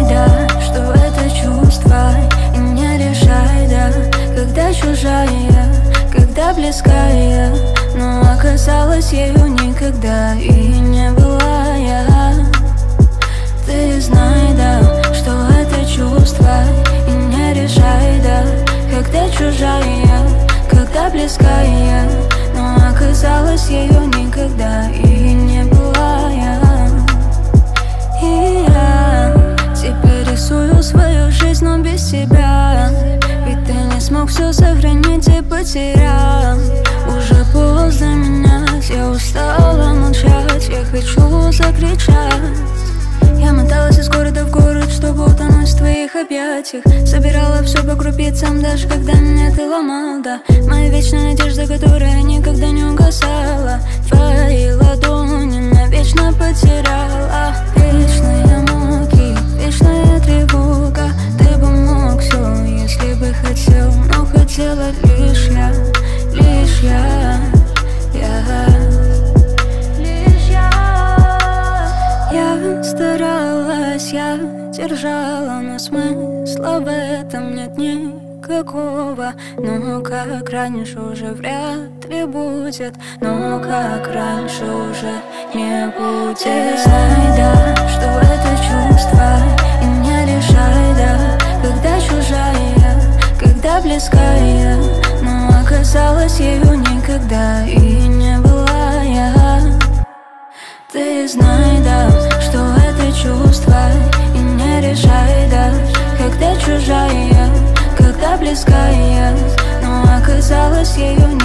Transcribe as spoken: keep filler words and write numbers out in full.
знай, да, что это чувство, и не решай, да, когда чужая, когда близкая, но оказалась ею никогда и не была я. Ты знай, да, что это чувство, и не решай, да, когда чужая, когда близкая, но оказалась ею никогда и не была я. И я теперь рисую свою жизнь, но без тебя, ведь ты не смог все сохранить и потерял. Уже поздно менять, я устала молчать, я хочу закричать. Я моталась из города в город, чтобы утонуть в твоих объятиях. Собирала все по крупицам, даже когда меня ты ломал, да. Моя вечная надежда, которая никогда не угасала. Твои ладони навечно потеряла. Вечные муки, вечная тревога. Ты бы мог все, если бы хотел, но хотела лишь я, лишь я, я. Я старалась, я держала, но смысла в этом нет никакого. Но как раньше уже вряд ли будет, но как раньше уже не будет. Ты знай, да, что это чувство, и не решай, да, когда чужая, когда близкая, но оказалась ею никогда и не была я. Ты знай, да, что это чувство, и не решай, да, когда чужая, когда близкая, но оказалась ею